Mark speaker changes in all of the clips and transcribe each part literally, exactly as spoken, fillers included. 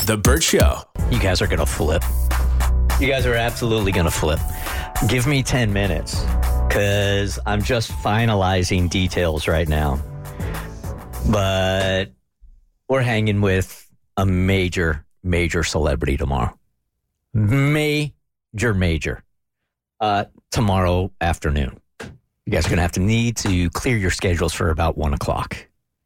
Speaker 1: The Burt Show.
Speaker 2: You guys are going to flip. You guys are absolutely going to flip. Give me ten minutes because I'm just finalizing details right now. But we're hanging with a major, major celebrity tomorrow. Major, major. Uh, tomorrow afternoon. You guys are going to have to need to clear your schedules for about one o'clock.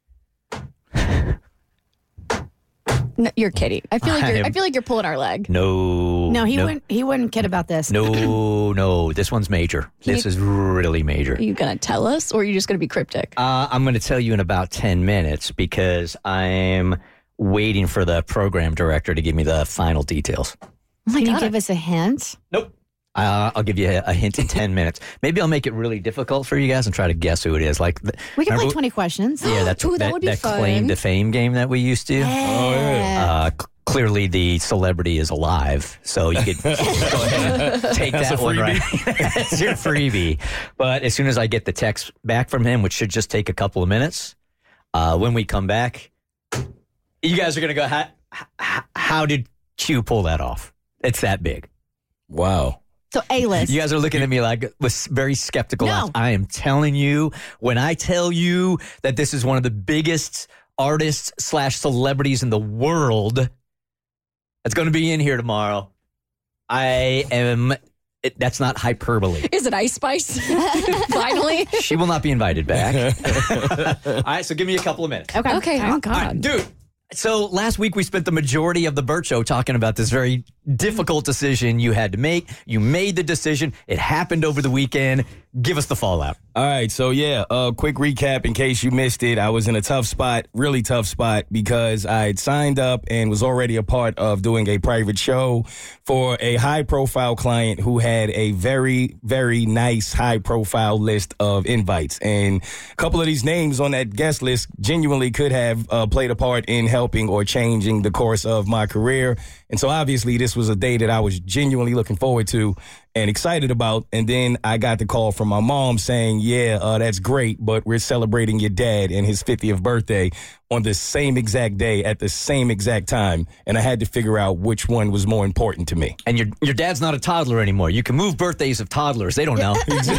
Speaker 3: No, you're kidding. I feel like you're,
Speaker 2: I am-
Speaker 3: I feel like you're pulling our leg.
Speaker 2: No.
Speaker 4: No, he
Speaker 2: no,
Speaker 4: wouldn't. He wouldn't kid about this.
Speaker 2: No, no. This one's major.
Speaker 3: Can
Speaker 2: This
Speaker 3: you-
Speaker 2: is really major.
Speaker 3: Are you going to tell us, or are you just going to be cryptic?
Speaker 2: Uh, I'm going to tell you in about ten minutes because I'm waiting for the program director to give me the final details.
Speaker 3: Oh my
Speaker 4: Can you
Speaker 3: God.
Speaker 4: give us a hint?
Speaker 2: Nope. Uh, I'll give you a, a hint in ten minutes. Maybe I'll make it really difficult for you guys and try to guess who it is. Like the,
Speaker 4: We can play
Speaker 2: remember-
Speaker 4: twenty questions.
Speaker 2: Yeah, that's
Speaker 3: Ooh, that
Speaker 2: that,
Speaker 3: would be
Speaker 2: that
Speaker 3: fun.
Speaker 2: claim to fame game that we used to.
Speaker 4: Yeah.
Speaker 2: Uh, c- clearly, the celebrity is alive, so you could go ahead and take that one right. That's your freebie. But as soon as I get the text back from him, which should just take a couple of minutes, uh, when we come back, you guys are going to go, how, how, how did Q pull that off? It's that big.
Speaker 1: Wow.
Speaker 4: So A-list.
Speaker 2: You guys are looking at me like with very skeptical
Speaker 4: No.
Speaker 2: eyes. I am telling you, when I tell you that this is one of the biggest artists slash celebrities in the world that's going to be in here tomorrow, I am. It, that's not hyperbole.
Speaker 3: Is it Ice Spice? Finally?
Speaker 2: She will not be invited back. All right, so give me a couple of minutes.
Speaker 4: Okay.
Speaker 3: Okay,
Speaker 4: All
Speaker 3: oh God.
Speaker 2: All right, dude. So last week we spent the majority of the Burt Show talking about this very difficult decision you had to make. You made the decision. It happened over the weekend. Give us the fallout.
Speaker 1: All right, so yeah, uh, quick recap in case you missed it. I was in a tough spot, really tough spot, because I had signed up and was already a part of doing a private show for a high-profile client who had a very, very nice high-profile list of invites. And a couple of these names on that guest list genuinely could have uh, played a part in helping or changing the course of my career. And so obviously this was a day that I was genuinely looking forward to and excited about. And then I got the call from my mom saying, yeah, uh, that's great, but we're celebrating your dad and his fiftieth birthday on the same exact day at the same exact time. And I had to figure out which one was more important to me.
Speaker 2: And your your dad's not a toddler anymore. You can move birthdays of toddlers. They don't know.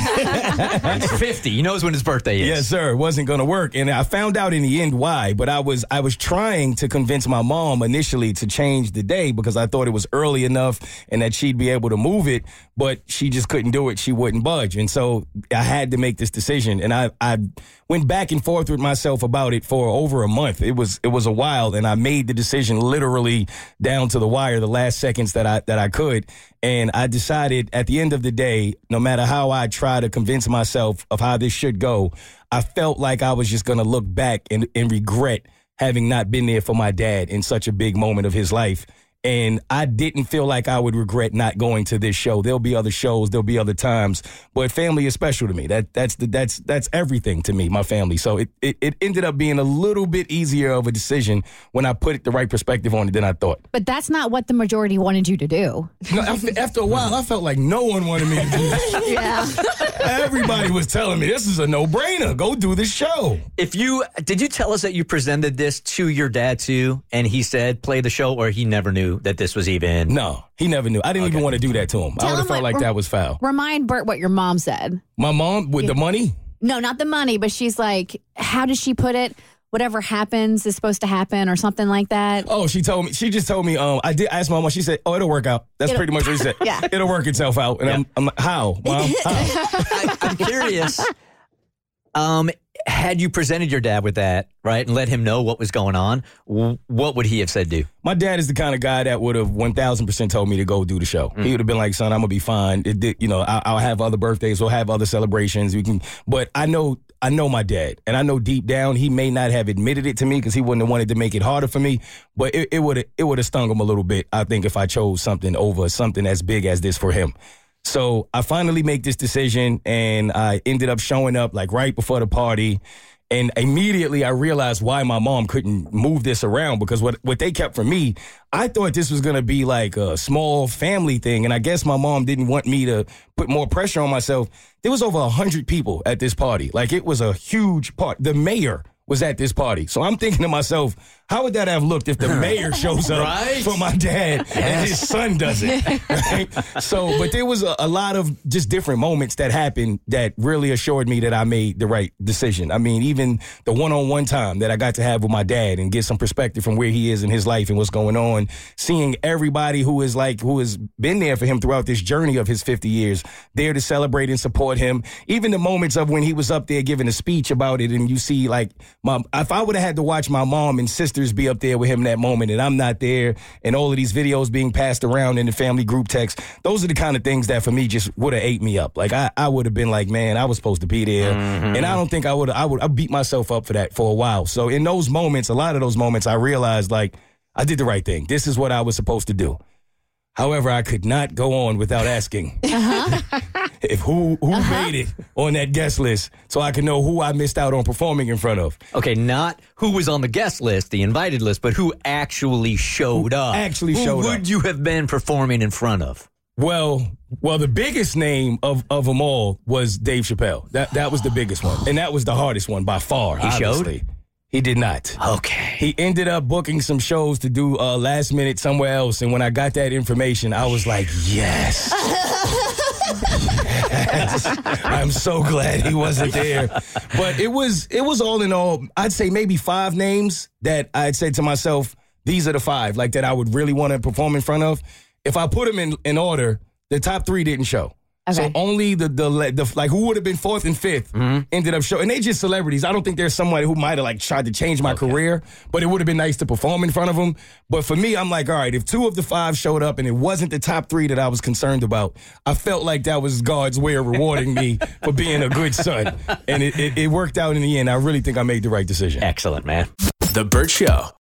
Speaker 2: He's fifty. He knows when his birthday is.
Speaker 1: Yes, sir. It wasn't going to work. And I found out in the end why, but I was I was trying to convince my mom initially to change the day because I thought it was early enough and that she'd be able to move it, but she just couldn't do it. She wouldn't budge. And so I had to make this decision. And I, I went back and forth with myself about it for over a month. It was it was a while, and I made the decision literally down to the wire, the last seconds that I that I could. And I decided at the end of the day, no matter how I try to convince myself of how this should go, I felt like I was just going to look back and, and regret having not been there for my dad in such a big moment of his life. And I didn't feel like I would regret not going to this show. There'll be other shows, there'll be other times, but family is special to me. That that's the, that's that's everything to me, my family. So it, it it ended up being a little bit easier of a decision when I put the right perspective on it than I thought.
Speaker 4: But that's not what the majority wanted you to do.
Speaker 1: No, after, after a while, I felt like no one wanted me to do this.
Speaker 4: Yeah.
Speaker 1: Everybody was telling me this is a no-brainer. Go do the show.
Speaker 2: If you did you tell us that you presented this to your dad too, and he said play the show, or he never knew that this was even?
Speaker 1: No, he never knew. I didn't even want to do that to him.
Speaker 4: Tell
Speaker 1: I would have
Speaker 4: him
Speaker 1: felt
Speaker 4: what-
Speaker 1: like that was foul.
Speaker 4: Remind Bert what your mom said.
Speaker 1: My mom with the money.
Speaker 4: No, not the money, but she's like, how does she put it? Whatever happens is supposed to happen or something like that.
Speaker 1: Oh, she told me. She just told me. Um, I did ask my mom. She said, "Oh, it'll work out." That's
Speaker 4: It'll-
Speaker 1: pretty much what she said.
Speaker 4: Yeah.
Speaker 1: It'll work itself out. And I'm, I'm like, how, mom? How?
Speaker 2: I, I'm curious. Um, had you presented your dad with that, right, and let him know what was going on, w- what would he have said to you?
Speaker 1: My dad is the kind of guy that would have one thousand percent told me to go do the show.
Speaker 2: Mm.
Speaker 1: He would have been like, son, I'm going to be fine. It did, you know, I, I'll have other birthdays. We'll have other celebrations. We can, but I know, I know my dad, and I know deep down he may not have admitted it to me because he wouldn't have wanted to make it harder for me, but it, it would have, it would have stung him a little bit, I think, if I chose something over something as big as this for him. So I finally make this decision, and I ended up showing up like right before the party. And immediately I realized why my mom couldn't move this around, because what, what they kept from me, I thought this was going to be like a small family thing. And I guess my mom didn't want me to put more pressure on myself. There was over one hundred people at this party. Like, it was a huge part. The mayor was at this party. So I'm thinking to myself, how would that have looked if the mayor shows up
Speaker 2: Right?
Speaker 1: for my dad and his son doesn't? Right? So, but there was a, a lot of just different moments that happened that really assured me that I made the right decision. I mean, even the one-on-one time that I got to have with my dad and get some perspective from where he is in his life and what's going on, seeing everybody who is like, who has been there for him throughout this journey of his fifty years, there to celebrate and support him. Even the moments of when he was up there giving a speech about it, and you see like, my, if I would have had to watch my mom and sisters be up there with him in that moment and I'm not there, and all of these videos being passed around in the family group text, those are the kind of things that for me just would have ate me up. Like I, I would have been like, man, I was supposed to be there. Mm-hmm. And I don't think I would I would I beat myself up for that for a while. So in those moments, a lot of those moments, I realized like I did the right thing. This is what I was supposed to do. However, I could not go on without asking uh-huh. if who who uh-huh. made it on that guest list, so I could know who I missed out on performing in front of.
Speaker 2: Okay, not who was on the guest list, the invited list, but who actually showed
Speaker 1: who
Speaker 2: up.
Speaker 1: Actually
Speaker 2: who
Speaker 1: showed
Speaker 2: would
Speaker 1: up.
Speaker 2: Would you have been performing in front of?
Speaker 1: Well, well, the biggest name of, of them all was Dave Chappelle. That that was the biggest one, and that was the hardest one by far.
Speaker 2: He
Speaker 1: obviously.
Speaker 2: showed?
Speaker 1: He did not.
Speaker 2: Okay.
Speaker 1: He ended up booking some shows to do uh, last minute somewhere else. And when I got that information, I was like, yes. Yes. I'm so glad he wasn't there. But it was it was all in all, I'd say maybe five names that I'd say to myself, these are the five, like that I would really want to perform in front of. If I put them in, in order, the top three didn't show. Okay. So only the, the the like who would have been fourth and fifth mm-hmm. ended up showing. And they just celebrities. I don't think there's somebody who might have like tried to change my okay. career, but it would have been nice to perform in front of them. But for me, I'm like, all right, if two of the five showed up and it wasn't the top three that I was concerned about, I felt like that was God's way of rewarding me for being a good son. And it, it, it worked out in the end. I really think I made the right decision.
Speaker 2: Excellent, man.
Speaker 5: The Burt Show.